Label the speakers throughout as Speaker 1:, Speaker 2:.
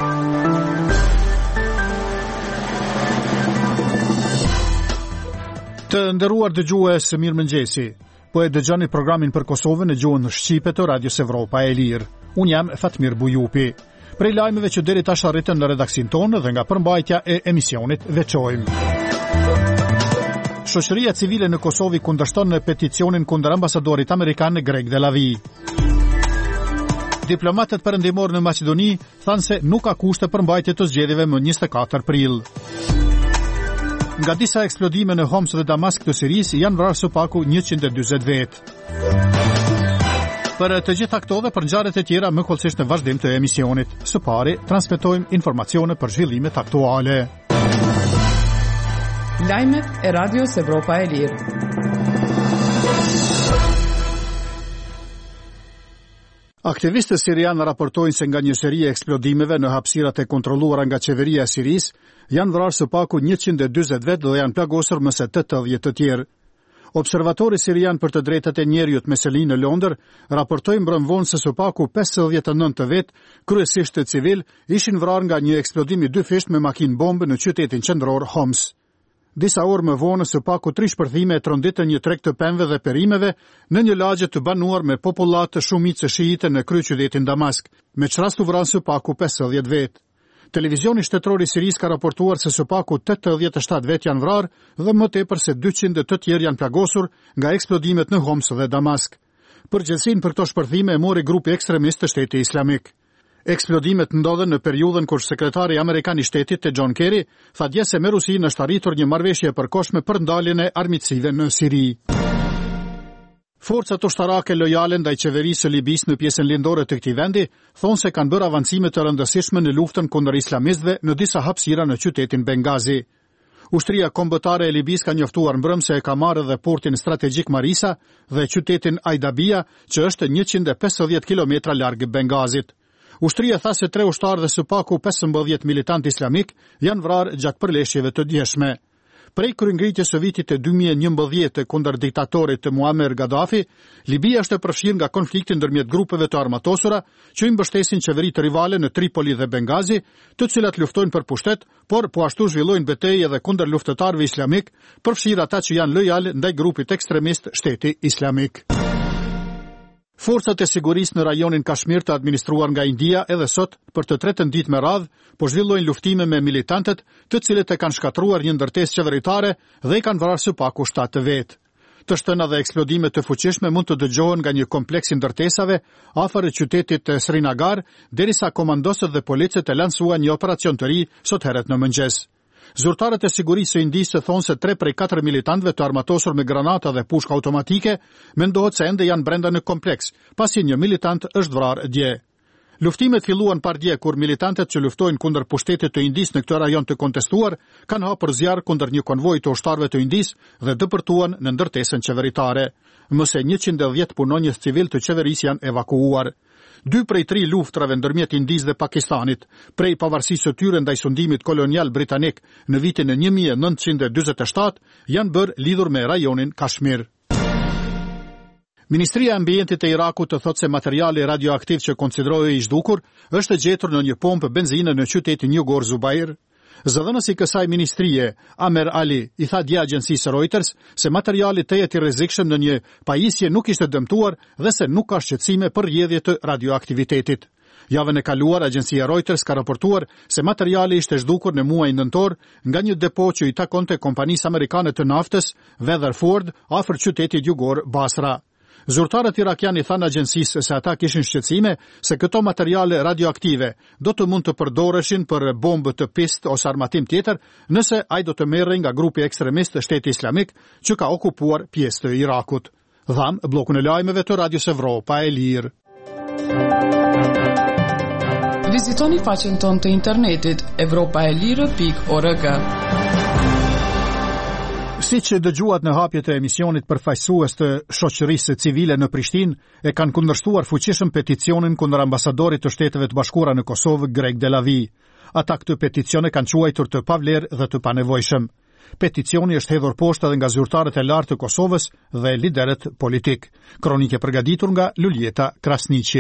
Speaker 1: Të nderuar dëgjues, mirëmëngjesi. Po e dëgjoni programin për Kosovën në gjuhën shqipe të Radios Evropa e Lirë. Unë jam Fatmir Bujupi. Prej lajmeve që deri tash arritën në redaksin tonë dhe nga përmbajtja e emisionit veçojmë. Shoqëria civile në Kosovë kundërshton në peticionin kundër ambasadorit amerikan Greg Delavi. Diplomatët perëndimor në Maqedoni thanë se nuk ka kushte për mbajtje të zgjedhjeve më 24 prill. Nga disa eksplodime në Homs dhe Damask të Sirisë janë vrarë së paku 140 vetë. Për të gjitha këto dhe për ngjarjet e tjera më kollësisht në vazhdim të emisionit. Së pari, transmetojmë informacione për zhvillimet aktuale.
Speaker 2: Lajmet e Radios Evropa e Lirë.
Speaker 1: Aktivistët sirianë raportojnë se nga një seri e eksplodimeve në hapësirat e kontrolluara nga qeveria e Sirisë janë vrarë së paku 140 vetë dhe janë plagosur më se 80 të tjerë. Observatori sirian për të drejtat e njerëzit Meseli në Londër raportoi mbrëmvonë se së paku 59 të vetë, kryesisht të civil, ishin vrarë nga një eksplodim i dyfisht me makinë bombë në qytetin qendror Homs. Disa orë më vonë së paku 3 shpërthime e tronditën një treg të pemëve dhe perimeve në një lagje të banuar me popullat të shumicë shiite në kryeqytetin Damask, me çrast u vranë së paku 50 vetë. Televizioni shtetëror i Sirisë ka raportuar se së paku 87 vetë janë vrarë dhe më tepër se 200 të tjerë janë plagosur nga eksplodimet në Homs dhe Damask. Përgjegjësinë për këto shpërthime e mori grupi ekstremist të Shtetit Islamik. Eksplodimet ndodhen në periudhën kur sekretari amerikan i shtetit te John Kerry tha dje se me Rusinë është arritur një marrëveshje e përkohshme për ndaljen e armiqësive në Siri. Forcat ushtarake lojale ndaj qeverisë së Libisë në pjesën lindore të këtij vendi thonë se kanë bërë avancime të rëndësishme në luftën kundër islamistëve në disa hapësira në qytetin Bengazi. Ushtria kombëtare e Libisë ka njoftuar mbrëm se e ka marrë edhe portin strategjik Marisa dhe qytetin Ajdabia, që është 150 kilometra larg Bengazit. Ushtria tha se 3 ushtarë dhe së paku 15 militant islamik janë vrarë gjatë përleshjeve të djeshme. Prej kryengritjes së vitit e 2011 kundër diktatorit të Muammar Gaddafi, Libia është e përfshirë nga konflikti ndërmjet grupeve të armatosura që i mbështesin qeveritë rivale në Tripoli dhe Bengazi, të cilat luftojnë për pushtet, por po ashtu zhvillojnë betejë edhe kundër luftëtarëve islamik, përfshirë ata që janë lojal ndaj grupit ekstremist Shteti Islamik. Forcat e sigurisë në rajonin Kashmir të administruar nga India edhe sot për të tretën ditë me radhë po zhvillojnë luftime me militantët, të cilët e kanë shkatruar një ndërtesë qeveritare dhe i kanë vrarë së paku 7 vetë. Të shtëna dhe eksplodime të fuqishme mund të dëgjohen nga një kompleks i ndërtesave afër qytetit Srinagar, derisa komandosët dhe policët e lansuan një operacion të ri sot herët në mëngjes. Zyrtarët e sigurisë së Indisë thonë se 3 prej 4 militantëve të armatosur me granata dhe pushka automatike mendohet se ende janë brenda në kompleks, pasi një militant është vrarë dje. Luftimet filluan pardje kur militantët që luftojnë kundër pushtetit të Indisë në këtë rajon të kontestuar kanë hapur zjarr kundër një konvoj të ushtarëve të Indisë dhe dëpërtuan në ndërtesën qeveritare. Më se 110 punonjës civil të qeverisë janë evakuuar. 2 prej 3 luftrave ndërmjet Indisë dhe Pakistanit, prej pavarësisë së tyre ndaj sundimit kolonial britanik në vitin e 1947, janë bërë lidhur me rajonin Kashmir. Ministria e Ambientit e Irakut të thotë se materiali radioaktiv që konsiderohej i zhdukur është gjetur në një pompë benzine në qytetin Jugor Zubair. Zëdhënësi kësaj ministrie, Amer Ali, i tha dje agjencisë Reuters se materiali tejet i rrezikshëm në një pajisje nuk ishte dëmtuar dhe se nuk ka shqetësime për rrjedhje të radioaktivitetit. Javën e kaluar, agjencia Reuters ka raportuar se materiali ishte zhdukur në muajin nëntor nga një depo që i takonte kompanisë amerikane të naftës Weatherford afër qytetit Jugor Basra. Zyrtarët irakianë i thanë agjencisë se ata kishin shqetësime se këto materiale radioaktive do të mund të përdoreshin për bombë të pistë ose armatim tjetër nëse ai do të merrej nga grupi ekstremist të Shtetit Islamik që ka okupuar pjesë të Irakut. Dham bllokun e lajmeve të Radios Evropa e Lirë.
Speaker 2: Vizitoni faqen tonë të internetit europaelire.org.
Speaker 1: Siç dëgjuat në hapjet e emisionit, përfaqësues të shoqërisë civile në Prishtinë e kanë kundërshtuar fuqishëm peticionin kundër ambasadorit të Shteteve të Bashkuara në Kosovë, Greg Delavi. Ata këtë peticione kanë quajtur të pavlerë dhe të panevojshëm. Peticioni është hedhur poshtë edhe nga zyrtarët e lartë të Kosovës dhe liderët politik. Kronikë përgatitur nga Luljeta Krasniqi.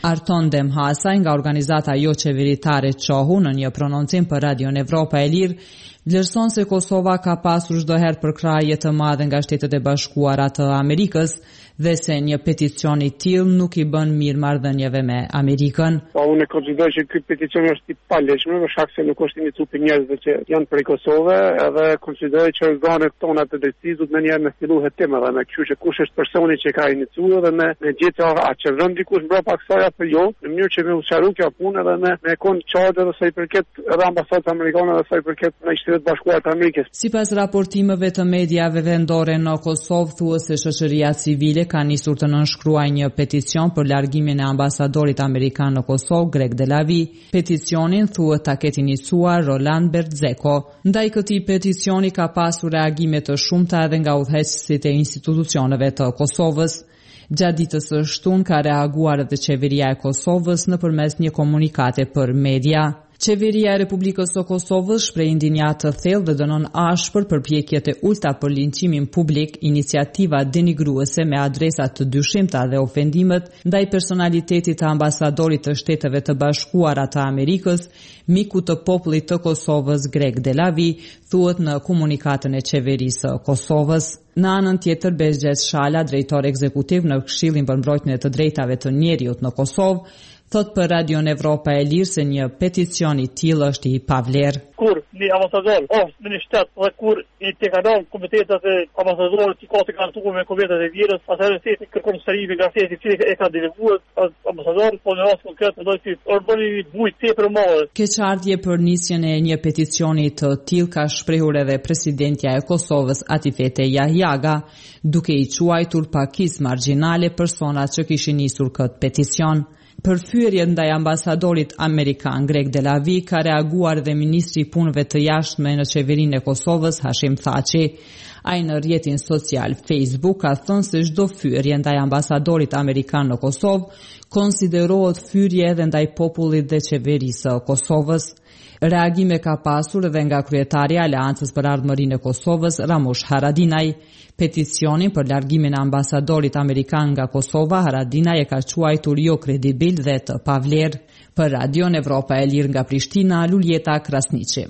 Speaker 3: Arton Demhasaj nga organizata jo qeveritare Qohu në një prononcim për Radion Evropa e Lirë vlerëson se Kosova ka pasur çdo herë përkrahje të madhe nga Shtetet e Bashkuara të Amerikës dhe se një peticion i tillë nuk i bën mirë marrëdhënieve me Amerikën.
Speaker 4: Unë konsideroj që ky peticion është i paleshëm për shkak se nuk është i nitur për njerëzve që janë prej Kosovë, edhe konsideroj që organet tona të drejtësisë duhet ndonjëherë me fillu hetim edhe me kështu që kush është personi që ka iniciuar dhe me gjetë a çevron dikush mbrapa kësaj apo jo, në mënyrë që me usharu kjo punë edhe me kon çardë edhe sa i përket edhe ambasadës amerikane edhe sa i përket në Shtetet Bashkuara të Amerikës.
Speaker 3: Sipas raportimeve të mediave vendore në Kosovë, thuhet se shoqëria civile ka nisur të nënshkruajë një peticion për largimin e ambasadorit amerikan në Kosovë, Greg Delavi. Peticionin thuhet ta ketë iniciuar Roland Berdzeko. Ndaj këtij peticioni ka pasur reagime të shumta edhe nga udhëheqësit e institucioneve të Kosovës. Gjatë ditës së shtunë ka reaguar edhe qeveria e Kosovës nëpërmes një komunikate për media. Qeveria e Republikës së Kosovës shpreh ndinjat të thellë dhe dënon ashpër përpjekjet e ulta për linqimin publik, iniciativa denigruese me adresa të dyshimta dhe ofendimet ndaj personalitetit të ambasadorit të Shteteve të Bashkuara të Amerikës, miku të popullit të Kosovës Greg Delavi, thuhet në komunikatën e qeverisë së Kosovës. Në anën tjetër, Bezgjes Shala, drejtor ekzekutiv në Këshillin për mbrojtjen e të drejtave të njerëzit në Kosovë, thot për Radion Evropa e Lirë se një peticion i tillë është i pavlerë.
Speaker 4: Kur një ambasador ose në një shtet dhe kur i tekanon komitetet e ambasadorit që ka të garantuar me komitetet e vjerës, atëherë shteti kërkon shtarimin nga shteti i cili e ka deleguar ambasador, po në rast konkret mendoj se bëni bujë tepër madhe.
Speaker 3: Keqardhje për nisjen e një peticioni të tillë ka shprehur edhe presidentja e Kosovës Atifete Jahjaga, duke i quajtur pakis margjinale personat që kishin nisur këtë peticion. Për fyerjet ndaj ambasadorit amerikan Greg Delavi ka reaguar dhe ministri i punëve të jashtme në qeverinë e Kosovës Hashim Thaçi. Ai në rrjetin social Facebook ka thënë se çdo fyerje ndaj ambasadorit amerikan në Kosovë konsiderohet fyerje edhe ndaj popullit dhe qeverisë së Kosovës. Reagime ka pasur edhe nga kryetari i Aleancës për Ardhmërinë e Kosovës, Ramush Haradinaj. Peticionin për largimin e ambasadorit amerikan nga Kosova, Haradinaj e ka quajtur jo kredibil dhe të pavlerë. Për Radion Evropa e Lirë nga Prishtina, Luljeta Krasniqi.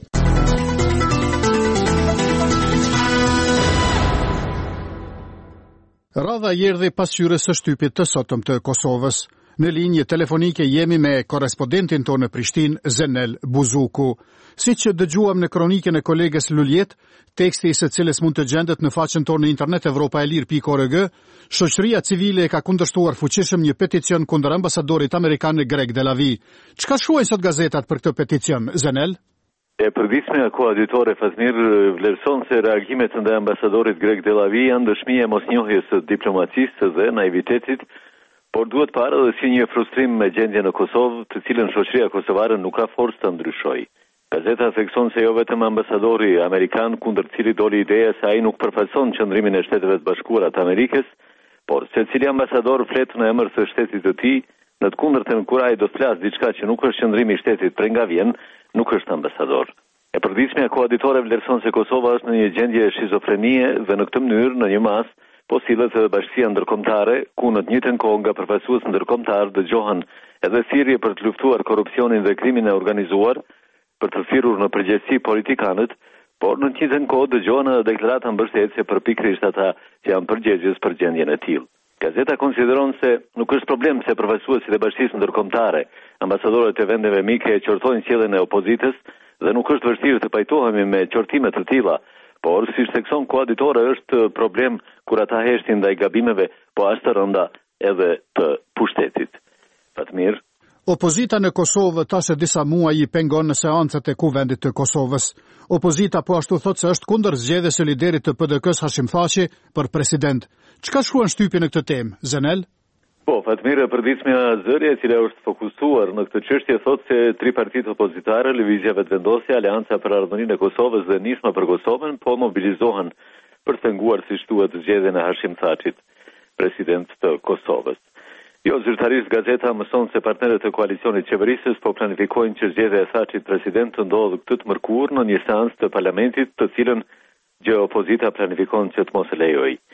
Speaker 1: Radha erdhi pas hyrjes së shtypit të sotëm të Kosovës. Në linje telefonike jemi me korrespondentin tonë në Prishtinë, Zenel Buzuku. Siç dëgjuam në kronikën e kolegës Luljet, teksti i së cilës mund të gjendet në faqen tonë në internet evropaelir.org, shoqëria civile ka kundërshtuar fuqishëm një peticion kundër ambasadorit amerikan Greg Delavi. Çka shuajnë sot gazetat për këtë peticion, Zenel?
Speaker 5: E përditshmja koaditore Fatmir vlerëson se reagimet ndaj ambasadorit Greg Delavi janë dëshmi e mosnjohjes së diplomacisë dhe naivitetit, por duhet parë edhe si një frustrim me gjendjen në Kosovë, të cilën shoqëria kosovare nuk ka forcë të ndryshojë. Gazeta thekson se jo vetëm ambasadori amerikan kundër cilit doli ideja se ai nuk përfaqëson qëndrimin e Shteteve të Bashkuara të Amerikës, por secili ambasador flet në emër të shtetit të tij, në të kundërtën kur ai do të flasë diçka që nuk është qëndrimi i shtetit prej nga vjen, nuk është ambasador. E përditshmja koaditore vlerëson se Kosova është në një gjendje shizofrenie dhe në këtë mënyrë në një mas po sillet edhe bashkia ndërkombëtare, ku në të njëjtën kohë nga përfaqësues ndërkombëtar dëgjohen edhe thirrje për të luftuar korrupsionin dhe krimin e organizuar, për të thirrur në përgjegjësi politikanët, por në të njëjtën kohë dëgjohen edhe deklarata mbështetje për pikërisht ata që janë përgjegjës për gjendjen e tillë. Gazeta konsideron se nuk është problem se përfaqësuesit e bashkisë ndërkombëtare, ambasadorët e vendeve mike qortojnë sjelljen e opozitës dhe nuk është vështirë të pajtohemi me qortime të tilla. Por, si thekson koaditore, është problem kur ata heshtin ndaj gabimeve, po as të rënda edhe të pushtetit. Fatmir.
Speaker 1: Opozita në Kosovë tash disa muaj i pengon në seancat e kuvendit të Kosovës. Opozita po ashtu thotë se është kundër zgjedhjes së liderit të PDK-s Hashim Thaçi për president. Çka shkruan shtypi në këtë temë, Zenel?
Speaker 5: Po, Fatmir, e përditshmja zëria e cila është fokusuar në këtë çështje thotë se tri partitë opozitare, Lëvizja Vetëvendosja, Aleanca për Ardhmërinë e Kosovës dhe Nisma për Kosovën po mobilizohen për të penguar siç thuhet zgjedhjen e Hashim Thaçit, president të Kosovës. Jo, zyrtarisht gazeta mëson se partnerët e koalicionit qeverisës po planifikojnë që zgjedhja e Thaçit president të ndodhë këtë mërkur në një seancë të parlamentit, të cilën gjë opozita planifikon që të mos e lejojë.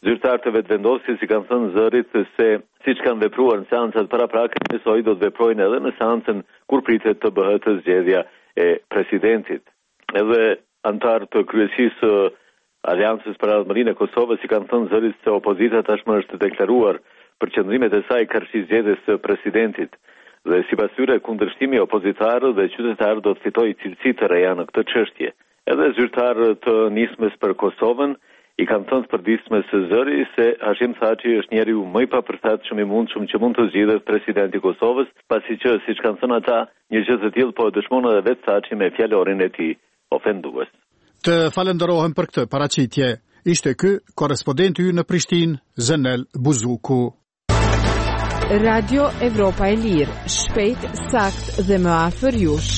Speaker 5: Zyrtarët e vetëvendosjes i kanë thënë zërit se siç kanë vepruar në seancat paraprake, besoj do të veprojnë edhe në seancën kur pritet të bëhet zgjedhja e presidentit. Edhe antarë të kryesisë Aleancës për Ardhmërinë e Kosovës i kanë thënë zërit se opozita tashmë është deklaruar për qëndrimet e saj kërshi zgjedhjes së presidentit. Dhe sipas tyre kundërshtimi opozitar dhe qytetar do të fitojë cilësi të reja në këtë çështje. Edhe zyrtarët të nismës për Kosovën i kanë thënë përditshme së zëri se Hashim Thaçi është njeriu më i papërshtatshëm i mundshëm që mund të zgjidhet presidenti i Kosovës, pasi që siç kanë thënë ata, një gjë të tillë po dëshmon edhe vetë Thaçi me fjalorin e tij ofendues.
Speaker 1: Të falenderohem për këtë paraqitje. Ishte ky korrespondenti ynë në Prishtinë, Zenel Buzuku.
Speaker 6: Radio Evropa e Lirë, shpejt, sakt dhe më afër jush.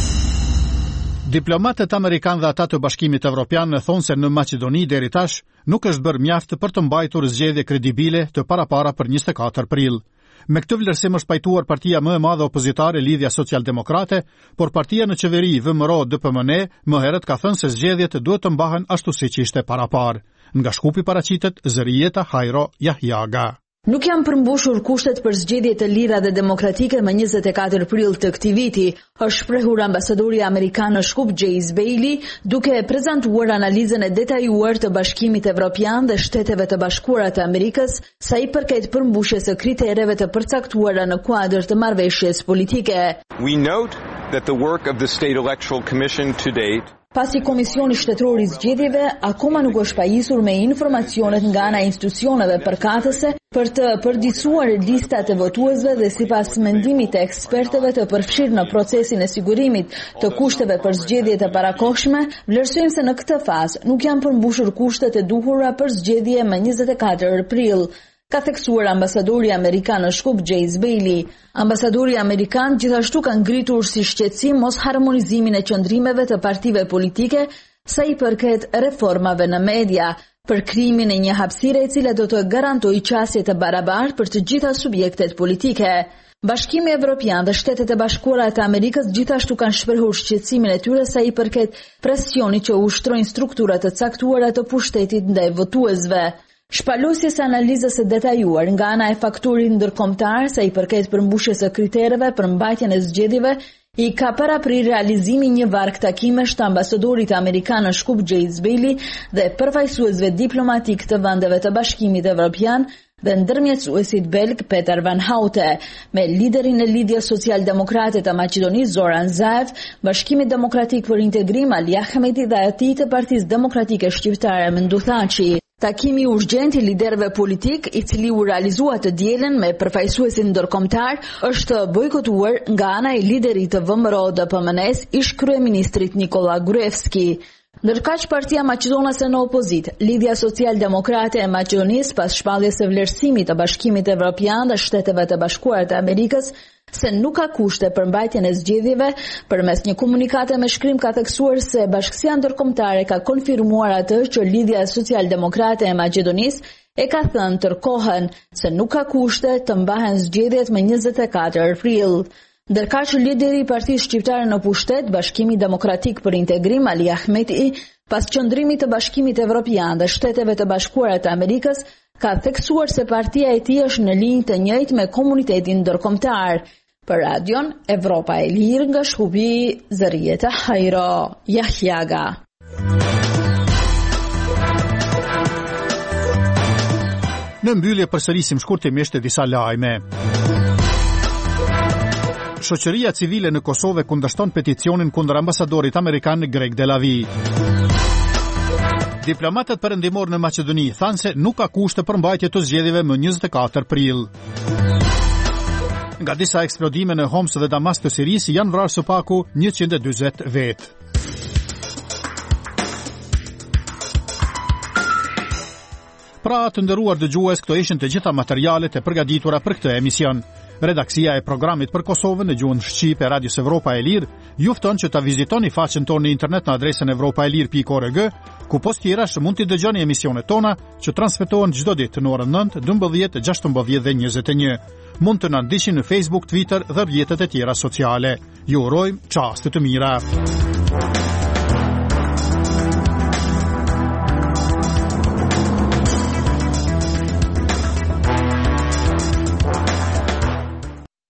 Speaker 1: Diplomatët amerikanë dhe ata të Bashkimit Evropian thonë se në Maqedoni deri tash nuk është bërë mjaft për të mbajtur zgjedhje kredibile të parapara për 24 prill. Me këtë vlerësim është pajtuar partia më e madhe opozitare Lidhja Social-Demokrate, por partia në qeveri VMRO-DPMN më herët ka thënë se zgjedhjet duhet të mbahen ashtu siç ishte parapar. Nga Shkupi paraqitet Zërijeta Hajro Jahjaga.
Speaker 7: Nuk janë përmbushur kushtet për zgjedhje të lira dhe demokratike më 24 prill të këtij viti, është shprehur ambasadori amerikan në Shkup Jace Bailey, duke prezantuar analizën e detajuar të Bashkimit Evropian dhe Shteteve të Bashkuara të Amerikës sa i përket përmbushjes së kritereve të përcaktuara në kuadër të marrëveshjes politike.
Speaker 8: We note that the work of the State Electoral Commission to date
Speaker 7: Pasi Komisioni Shtetëror i Zgjedhjeve akoma nuk është pajisur me informacionet nga ana e institucioneve përkatëse për të përditësuar listat e votuesve dhe sipas mendimit të ekspertëve të përfshirë në procesin e sigurimit të kushteve për zgjedhjet e parakohshme, vlerësojmë se në këtë fazë nuk janë përmbushur kushtet e duhura për zgjedhje më 24 prill. Ka theksuar ambasadori amerikan në Shkup Jace Bailey. Ambasadori amerikan gjithashtu ka ngritur si shqetësim mos harmonizimin e qëndrimeve të partive politike sa i përket reformave në media, për krimin e një hapësire e cila do të garantojë qasje të barabartë për të gjitha subjektet politike. Bashkimi Evropian dhe Shtetet e Bashkuara të Amerikës gjithashtu kanë shprehur shqetësimin e tyre sa i përket presionit që ushtrojnë struktura të caktuara të pushtetit ndaj votuesve. Shpalosjes analizës së detajuar nga ana e faktorit ndërkombëtar sa i përket përmbushjes së kritereve për mbajtjen e zgjedhjeve i ka paraprir realizimi një varg takimesh të ambasadorit amerikan në Shkup Jace Bailey dhe përfaqësuesve diplomatik të vendeve të Bashkimit Evropian dhe ndërmjetësuesit belg Peter Van Houte, me liderin e Lidhjes Social-Demokrate të Maqedonisë Zoran Zaev, Bashkimi Demokratik për Integrim Ali Ahmeti dhe ati të Partisë Demokratike Shqiptare Mendu Thaçi. Takimi urgjent i liderëve politik, i cili u realizua të dielën me përfaqësuesin ndërkombëtar, është bojkotuar nga ana e liderit të VMRO-DPMN-s, ish kryeministrit Nikola Gruevski. Ndërkaq partia maqedonase në opozit, Lidhja Social-Demokrate e Maqedonisë, pas shpalljes së vlerësimit të Bashkimit Evropian dhe Shteteve të Bashkuara të Amerikës se nuk ka kushte për mbajtjen e zgjedhjeve, përmes një komunikate me shkrim ka theksuar se Bashkësia Ndërkombëtare ka konfirmuar atë që Lidhja Social-Demokrate e Maqedonisë e ka thënë tërkohën se nuk ka kushte të mbahen zgjedhjet më 24 prill. Ndërkaq lideri i Partisë Shqiptare në pushtet, Bashkimi Demokratik për Integrim Ali Ahmeti, pas qëndrimit të Bashkimit Evropian dhe Shteteve të Bashkuara të Amerikës, ka theksuar se partia e tij është në linjë të njëjtë me komunitetin ndërkombëtar. Për Radion Evropa e Lirë nga Shkupi, Zërijeta Hajro Jahjaga.
Speaker 1: Në mbyllje përsërisim shkurtimisht disa lajme. Shoqëria civile në Kosovë kundërshton peticionin kundër ambasadorit amerikan Greg Delavi. Diplomatët perëndimor në Maqedoni thanë se nuk ka kushte për mbajtje të zgjedhjeve më 24 prill. Nga disa eksplodime në Homs dhe Damas të Sirisë janë vrarë së paku 140 vetë. Pra të nderuar dëgjues, këto ishin të gjitha materialet e përgatitura për këtë emision. Redaksia e programit për Kosovën në gjuhën shqipe e Radios Evropa e Lirë ju fton që ta vizitoni faqen tonë në internet në adresën evropaelir.org, ku post tjerash mund t'i dëgjoni emisionet tona që transmetohen çdo ditë në orën 9, 12, 16 dhe 21. Mund të na ndiqni në Facebook, Twitter dhe rrjetet e tjera sociale. Ju urojmë çaste të mira.